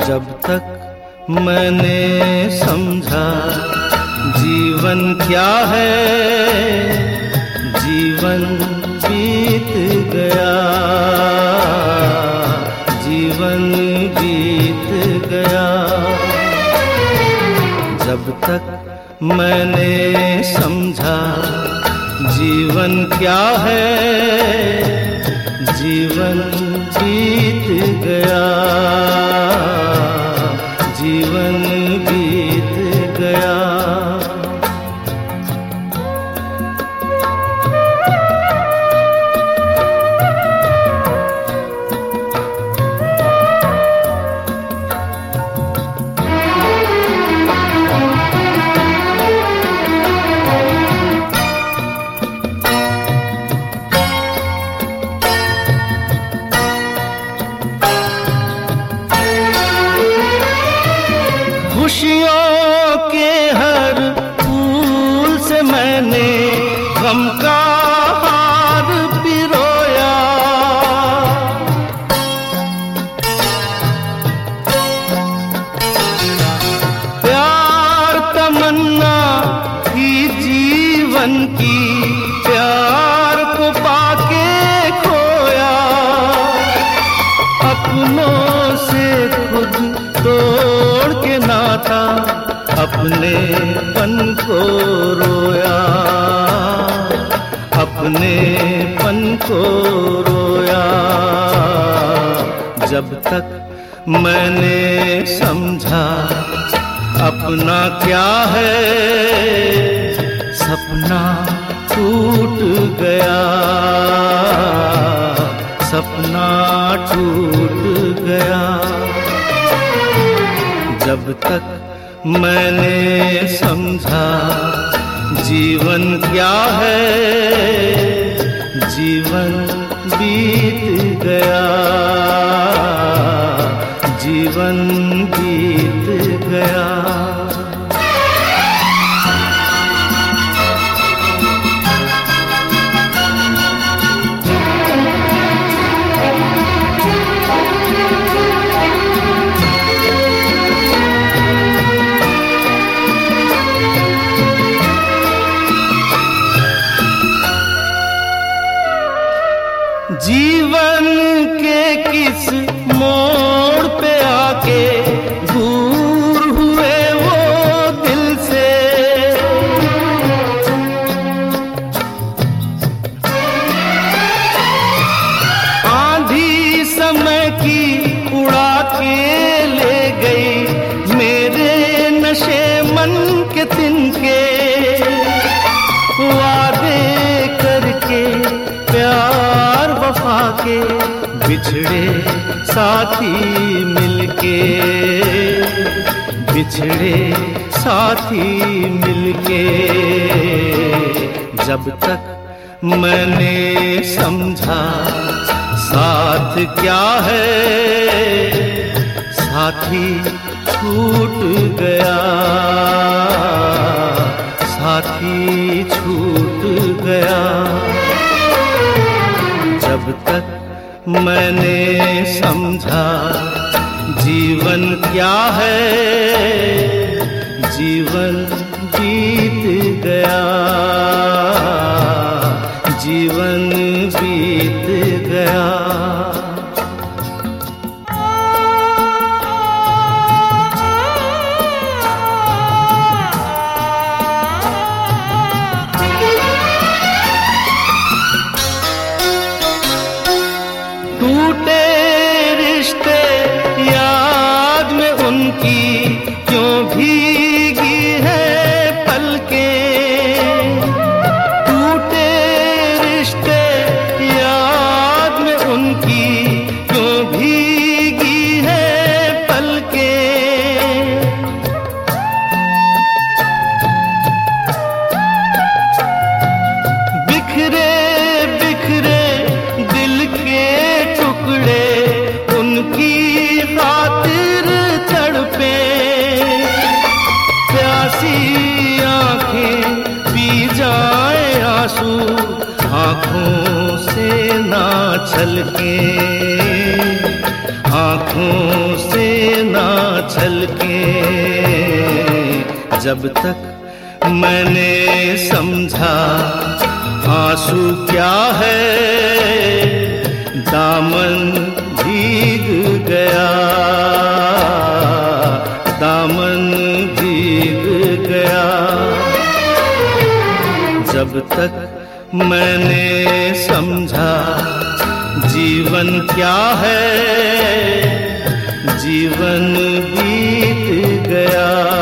जब तक मैंने समझा जीवन क्या है, जीवन बीत गया, जीवन बीत गया। जब तक मैंने समझा जीवन क्या है, जीवन बीत गया, जीवन बीत गया। खुशियों के हर फूल से मैंने गम का हार पिरोया, प्यार तमन्ना थी जीवन की, प्यार को पाके खोया, अपनों से खुद तोड़ के नाता, अपने पन को रोया, अपने पन को रोया। जब तक मैंने समझा अपना क्या है, सपना टूट गया, सपना टूट गया। जब तक मैंने समझा जीवन क्या है, जीवन बीत गया, जीवन बीत गया। जीवन के किस मोड़ पे आके दूर हुए वो दिल से, आंधी समय की उड़ा के ले गई मेरे नशे मन के तिनके, वादे करके प्यार वफा के बिछड़े साथी मिलके, बिछड़े साथी मिलके। जब तक मैंने समझा साथ क्या है, साथी छूट गया, साथी छूट गया। जब तक मैंने समझा जीवन क्या है, जीवन बीत गया, जीवन बीत गया। टूटे रिश्ते याद में उनकी क्यों भीगी है पलकें, टूटे रिश्ते याद में उनकी क्यों भीगी है पलकें। बिखरे बिखरे दिल के टुकड़े उनकी खातिर तड़पे, प्यासी आंखें पी जाए आंसू आंखों से ना छलके, आँखों से ना छलके। जब तक मैंने समझा आंसू क्या है, दामन भीग गया, दामन भीग गया। जब तक मैंने समझा जीवन क्या है, जीवन बीत गया।